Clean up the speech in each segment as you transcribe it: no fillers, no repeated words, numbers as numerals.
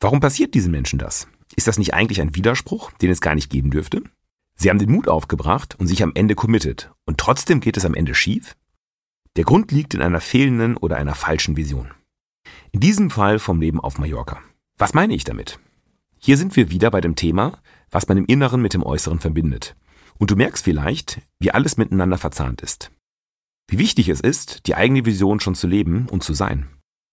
Warum passiert diesen Menschen das? Ist das nicht eigentlich ein Widerspruch, den es gar nicht geben dürfte? Sie haben den Mut aufgebracht und sich am Ende committed. Und trotzdem geht es am Ende schief? Der Grund liegt in einer fehlenden oder einer falschen Vision. In diesem Fall vom Leben auf Mallorca. Was meine ich damit? Hier sind wir wieder bei dem Thema, was man im Inneren mit dem Äußeren verbindet. Und du merkst vielleicht, wie alles miteinander verzahnt ist. Wie wichtig es ist, die eigene Vision schon zu leben und zu sein.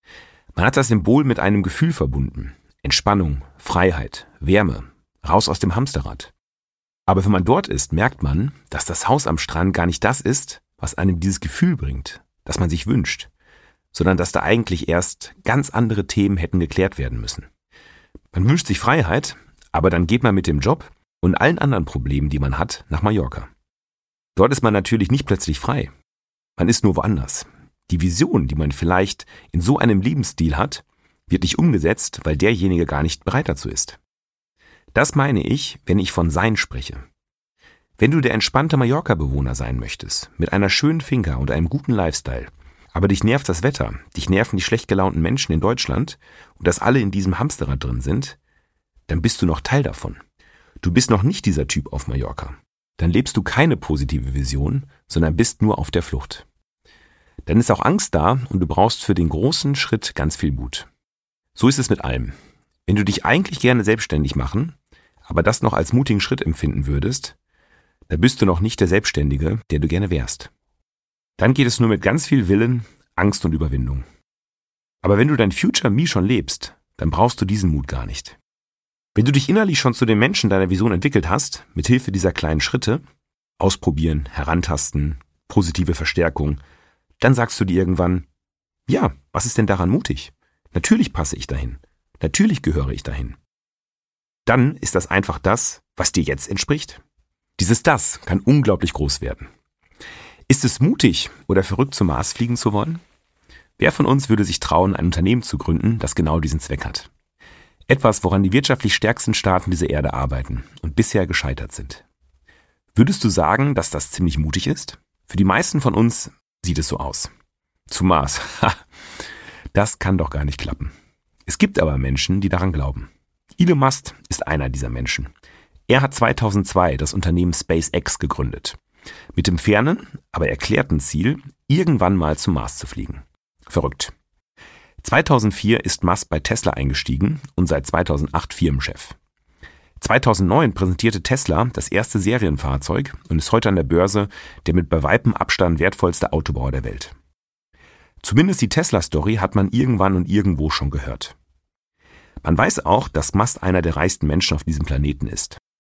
Man hat das Symbol mit einem Gefühl verbunden. Entspannung, Freiheit, Wärme, raus aus dem Hamsterrad. Aber wenn man dort ist, merkt man, dass das Haus am Strand gar nicht das ist, was einem dieses Gefühl bringt, das man sich wünscht, sondern dass da eigentlich erst ganz andere Themen hätten geklärt werden müssen. Man wünscht sich Freiheit, aber dann geht man mit dem Job und allen anderen Problemen, die man hat, nach Mallorca. Dort ist man natürlich nicht plötzlich frei. Man ist nur woanders. Die Vision, die man vielleicht in so einem Lebensstil hat, wird nicht umgesetzt, weil derjenige gar nicht bereit dazu ist. Das meine ich, wenn ich von Sein spreche. Wenn du der entspannte Mallorca-Bewohner sein möchtest, mit einer schönen Finca und einem guten Lifestyle, aber dich nervt das Wetter, dich nerven die schlecht gelaunten Menschen in Deutschland und dass alle in diesem Hamsterrad drin sind, dann bist du noch Teil davon. Du bist noch nicht dieser Typ auf Mallorca. Dann lebst du keine positive Vision, sondern bist nur auf der Flucht. Dann ist auch Angst da und du brauchst für den großen Schritt ganz viel Mut. So ist es mit allem. Wenn du dich eigentlich gerne selbstständig machen, aber das noch als mutigen Schritt empfinden würdest, dann bist du noch nicht der Selbstständige, der du gerne wärst. Dann geht es nur mit ganz viel Willen, Angst und Überwindung. Aber wenn du dein Future Me schon lebst, dann brauchst du diesen Mut gar nicht. Wenn du dich innerlich schon zu den Menschen deiner Vision entwickelt hast, mit Hilfe dieser kleinen Schritte, ausprobieren, herantasten, positive Verstärkung, dann sagst du dir irgendwann, ja, was ist denn daran mutig? Natürlich passe ich dahin. Natürlich gehöre ich dahin. Dann ist das einfach das, was dir jetzt entspricht. Dieses Das kann unglaublich groß werden. Ist es mutig oder verrückt zum Mars fliegen zu wollen? Wer von uns würde sich trauen, ein Unternehmen zu gründen, das genau diesen Zweck hat? Etwas, woran die wirtschaftlich stärksten Staaten dieser Erde arbeiten und bisher gescheitert sind. Würdest du sagen, dass das ziemlich mutig ist? Für die meisten von uns sieht es so aus. Zum Mars. Das kann doch gar nicht klappen. Es gibt aber Menschen, die daran glauben. Elon Musk ist einer dieser Menschen. Er hat 2002 das Unternehmen SpaceX gegründet. Mit dem fernen, aber erklärten Ziel, irgendwann mal zum Mars zu fliegen. Verrückt. 2004 ist Musk bei Tesla eingestiegen und seit 2008 Firmenchef. 2009 präsentierte Tesla das erste Serienfahrzeug und ist heute an der Börse der mit bei weitem Abstand wertvollste Autobauer der Welt. Zumindest die Tesla-Story hat man irgendwann und irgendwo schon gehört. Man weiß auch, dass Musk einer der reichsten Menschen auf diesem Planeten ist.